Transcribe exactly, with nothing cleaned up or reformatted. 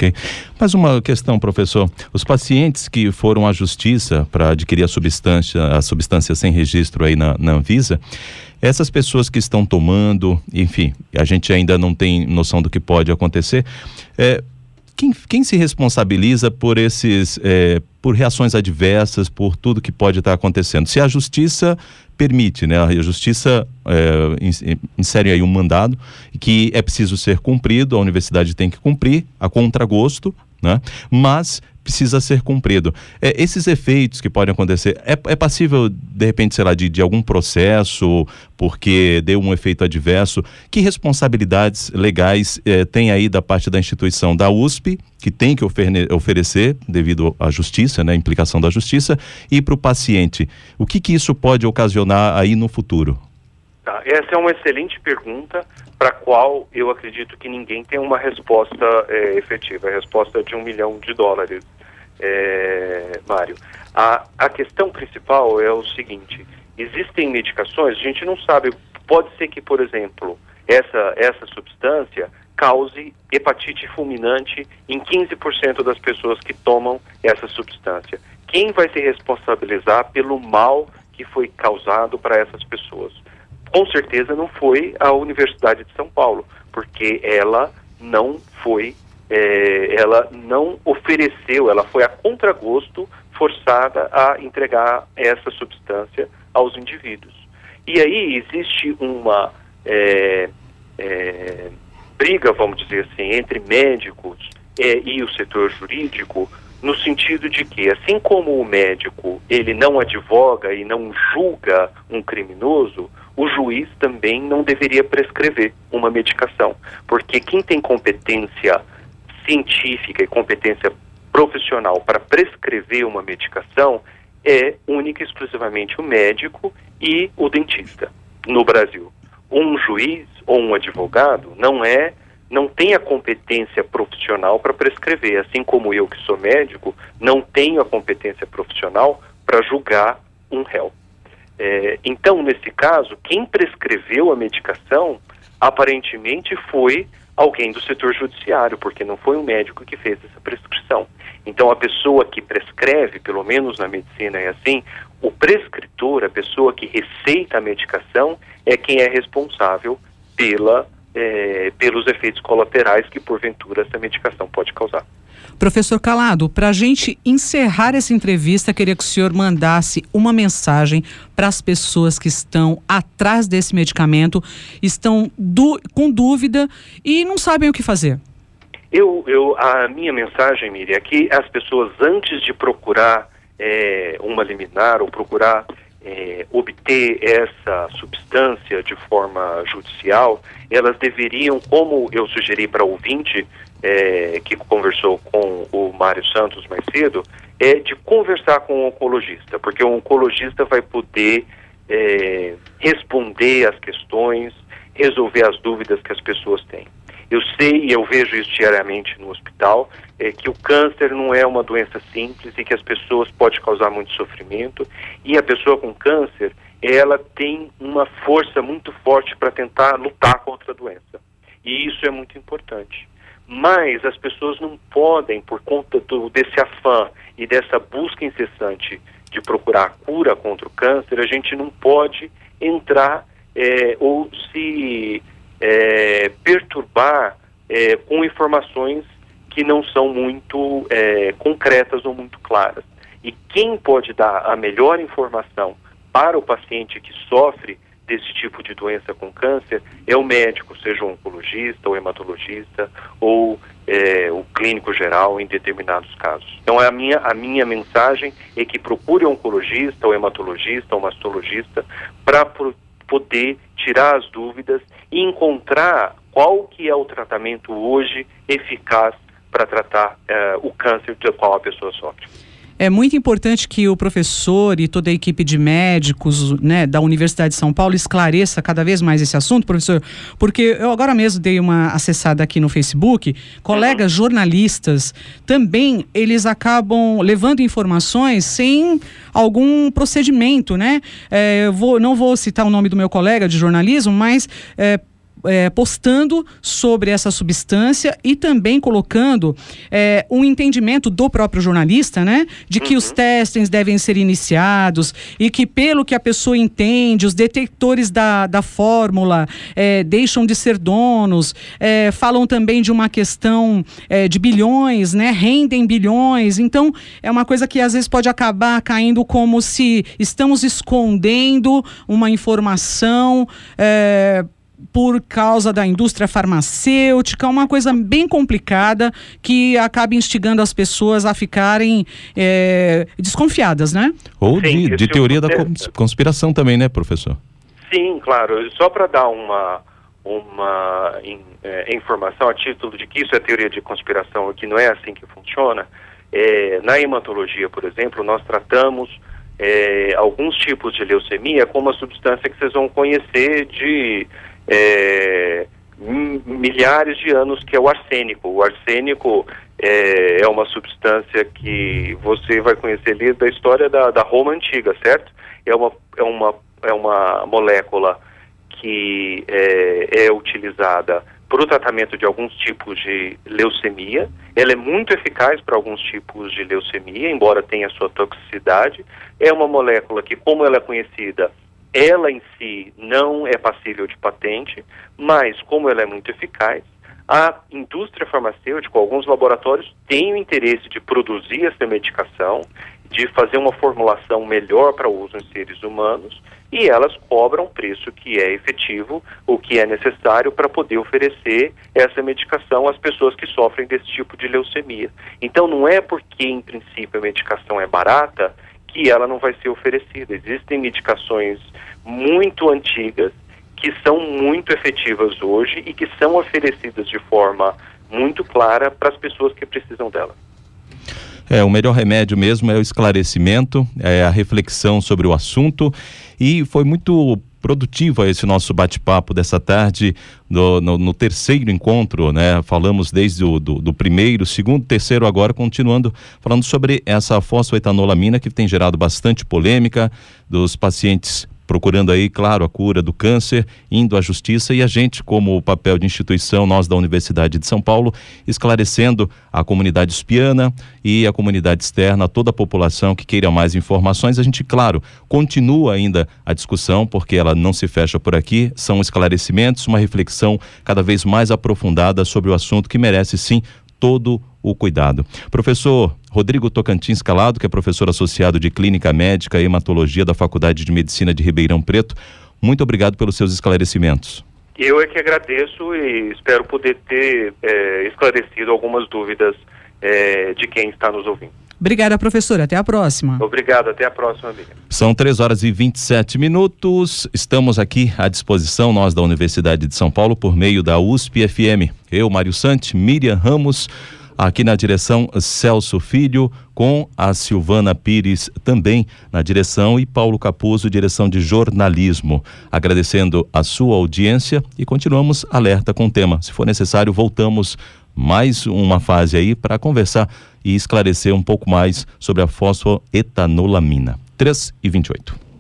Ok. Mais uma questão, professor. Os pacientes que foram à justiça para adquirir a substância, a substância sem registro aí na, na Anvisa, essas pessoas que estão tomando, enfim, a gente ainda não tem noção do que pode acontecer, é, quem, quem se responsabiliza por esses, é, por reações adversas, por tudo que pode estar acontecendo? Se a justiça permite, né? A justiça é, insere aí um mandado que é preciso ser cumprido, a universidade tem que cumprir a contragosto, né? Mas precisa ser cumprido. É, esses efeitos que podem acontecer, é, é passível, de repente, sei lá, de, de algum processo, porque deu um efeito adverso? Que responsabilidades legais é, tem aí da parte da instituição da U S P, que tem que oferne- oferecer, devido à justiça, né, a implicação da justiça, e para o paciente? O que que isso pode ocasionar aí no futuro? Tá, essa é uma excelente pergunta, para a qual eu acredito que ninguém tem uma resposta é, efetiva. A resposta é de um milhão de dólares, é, Mário. A, a questão principal é o seguinte: existem medicações, a gente não sabe, pode ser que, por exemplo, essa, essa substância cause hepatite fulminante em quinze por cento das pessoas que tomam essa substância. Quem vai se responsabilizar pelo mal que foi causado para essas pessoas? Com certeza não foi a Universidade de São Paulo, porque ela não foi, é, ela não ofereceu, ela foi a contragosto forçada a entregar essa substância aos indivíduos. E aí existe uma é, é, briga, vamos dizer assim, entre médicos é, e o setor jurídico, no sentido de que, assim como o médico ele não advoga e não julga um criminoso, o juiz também não deveria prescrever uma medicação, porque quem tem competência científica e competência profissional para prescrever uma medicação é única e exclusivamente o médico e o dentista no Brasil. Um juiz ou um advogado não é não tem a competência profissional para prescrever, assim como eu, que sou médico, não tenho a competência profissional para julgar um réu. É, então, nesse caso, quem prescreveu a medicação, aparentemente foi alguém do setor judiciário, porque não foi um médico que fez essa prescrição. Então, a pessoa que prescreve, pelo menos na medicina é assim, o prescritor, a pessoa que receita a medicação, é quem é responsável pela É, pelos efeitos colaterais que, porventura, essa medicação pode causar. Professor Calado, para a gente encerrar essa entrevista, queria que o senhor mandasse uma mensagem para as pessoas que estão atrás desse medicamento, estão du- com dúvida e não sabem o que fazer. Eu, eu, a minha mensagem, Miriam, é que as pessoas, antes de procurar é, uma liminar ou procurar É, obter essa substância de forma judicial, elas deveriam, como eu sugeri para o ouvinte é, que conversou com o Mário Santos mais cedo, é de conversar com o oncologista, porque o oncologista vai poder é, responder às questões, resolver as dúvidas que as pessoas têm. Eu sei e eu vejo isso diariamente no hospital, é, que o câncer não é uma doença simples e que as pessoas podem causar muito sofrimento, e a pessoa com câncer, ela tem uma força muito forte para tentar lutar contra a doença. E isso é muito importante. Mas as pessoas não podem, por conta do, desse afã e dessa busca incessante de procurar a cura contra o câncer, a gente não pode entrar é, ou se... É, perturbar é, com informações que não são muito é, concretas ou muito claras. E quem pode dar a melhor informação para o paciente que sofre desse tipo de doença com câncer é o médico, seja o oncologista, o hematologista ou é, o clínico geral em determinados casos. Então a minha, a minha mensagem é que procure o oncologista, o hematologista, o mastologista para poder tirar as dúvidas e encontrar qual que é o tratamento hoje eficaz para tratar uh, o câncer do qual a pessoa sofre. É muito importante que o professor e toda a equipe de médicos, né, da Universidade de São Paulo esclareça cada vez mais esse assunto, professor, porque eu agora mesmo dei uma acessada aqui no Facebook, colegas uhum. jornalistas também, eles acabam levando informações sem algum procedimento, né? É, eu vou, não vou citar o nome do meu colega de jornalismo, mas... É, é, postando sobre essa substância e também colocando é, um entendimento do próprio jornalista, né? De que uhum. os testings devem ser iniciados e que, pelo que a pessoa entende, os detectores da, da fórmula é, deixam de ser donos, é, falam também de uma questão é, de bilhões, né? Rendem bilhões. Então, é uma coisa que às vezes pode acabar caindo como se estamos escondendo uma informação é, por causa da indústria farmacêutica, uma coisa bem complicada que acaba instigando as pessoas a ficarem é, desconfiadas, né? Ou Sim, de, de teoria da conspiração também, né, professor? Sim, claro. Só para dar uma, uma in, é, informação a título de que isso é teoria de conspiração e que não é assim que funciona, é, na hematologia, por exemplo, nós tratamos é, alguns tipos de leucemia com uma substância que vocês vão conhecer de É, milhares de anos, que é o arsênico. O arsênico é, é uma substância que você vai conhecer ali da história da, da Roma Antiga, certo? É uma, é uma, é uma molécula que é, é utilizada para o tratamento de alguns tipos de leucemia. Ela é muito eficaz para alguns tipos de leucemia, embora tenha sua toxicidade. É uma molécula que, como ela é conhecida, ela em si não é passível de patente, mas como ela é muito eficaz, a indústria farmacêutica, alguns laboratórios têm o interesse de produzir essa medicação, de fazer uma formulação melhor para o uso em seres humanos, e elas cobram o preço que é efetivo, o que é necessário para poder oferecer essa medicação às pessoas que sofrem desse tipo de leucemia. Então não é porque, em princípio, a medicação é barata que ela não vai ser oferecida. Existem medicações muito antigas que são muito efetivas hoje e que são oferecidas de forma muito clara para as pessoas que precisam dela. É, o melhor remédio mesmo é o esclarecimento, é a reflexão sobre o assunto, e foi muito produtiva esse nosso bate-papo dessa tarde, no, no, no terceiro encontro, né? Falamos desde o do, do primeiro, segundo, terceiro, agora continuando falando sobre essa fosfoetanolamina que tem gerado bastante polêmica dos pacientes procurando aí, claro, a cura do câncer, indo à justiça, e a gente, como o papel de instituição, nós da Universidade de São Paulo, esclarecendo a comunidade espiana e a comunidade externa, toda a população que queira mais informações. A gente, claro, continua ainda a discussão, porque ela não se fecha por aqui, são esclarecimentos, uma reflexão cada vez mais aprofundada sobre o assunto que merece, sim, todo o cuidado. Professor Rodrigo Tocantins Calado, que é professor associado de Clínica Médica e Hematologia da Faculdade de Medicina de Ribeirão Preto, muito obrigado pelos seus esclarecimentos. Eu é que agradeço e espero poder ter é, esclarecido algumas dúvidas é, de quem está nos ouvindo. Obrigada, professora. Até a próxima. Obrigado. Até a próxima, amiga. São três horas e vinte e sete minutos. Estamos aqui à disposição, nós da Universidade de São Paulo, por meio da U S P F M. Eu, Mário Sante, Miriam Ramos, aqui na direção Celso Filho, com a Silvana Pires também na direção, e Paulo Capuzzo, direção de jornalismo. Agradecendo a sua audiência e continuamos alerta com o tema. Se for necessário, voltamos mais uma fase aí para conversar e esclarecer um pouco mais sobre a fosfoetanolamina. três e vinte e oito.